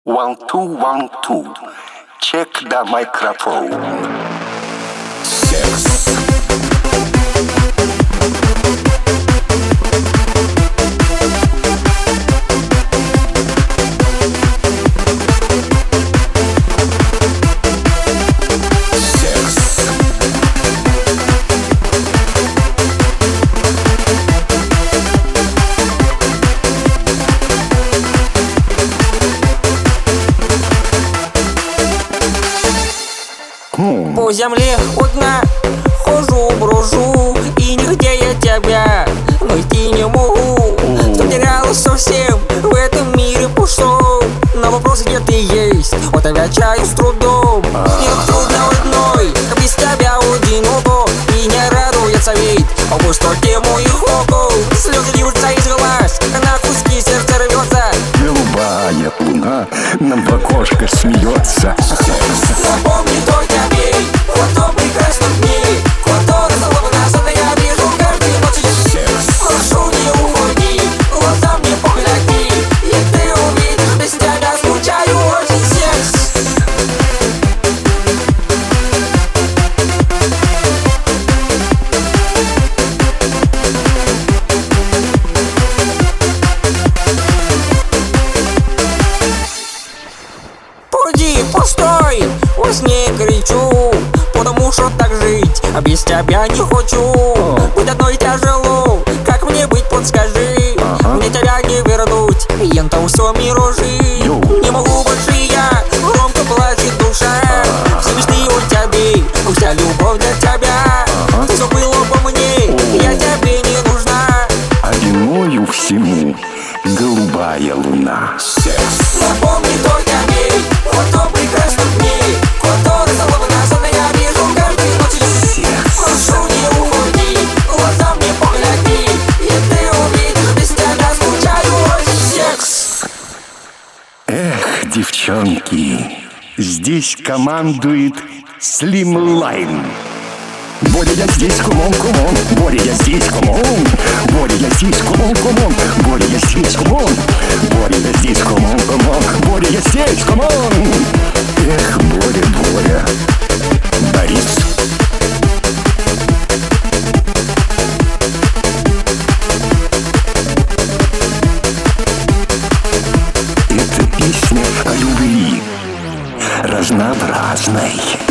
1, 2, 1, 2. Check the microphone. Секс. По земле у дна хожу, брожу, и нигде я тебя найти не могу. Потерялась совсем в этом мире пустом. На вопрос, где ты есть, вот отвечаю с трудом. Мне трудно одной, без тебя одиноко, и не радуется вид о пустоте моих окол. Слезы льются из глаз, на куски сердце рвется. Голубая луна нам в окошко смеется. Напомни только мне о том прекрасном дне, который словно сон я вижу каждой ночью. Прошу, не уходи, глаза мне погляди, и ты увидишь, без тебя скучаю очень. Секс. Пойди, постой, во сне кричу, потому что так жить, а без тебя не хочу. Быть одной тяжело, как мне быть, подскажи. Мне тебя не вернуть, ента все миражи. Не могу больше я, громко плачет душа. Все мечты о тебе, вся любовь для тебя. Ты забыла обо мне, я тебе не нужна. А виною всему голубая луна. Секс. Напомни только мне о том прекрасном дне, который словно сон я вижу каждой ночью. Прошу, не уходи, глаза мне погляди, и ты увидишь, без тебя скучаю очень. Секс. Эх, девчонки, здесь командует Slimline. Боря, я здесь, кумон, кумон. Боря, я здесь, кумон. Боря, я здесь, кумон, кумон. Боря, я здесь, кумон. Боря, я здесь, кумон, кумон. Боря, я здесь, кумон. Эх, Боря, Боря. Борис. Это песня о любви разнообразной.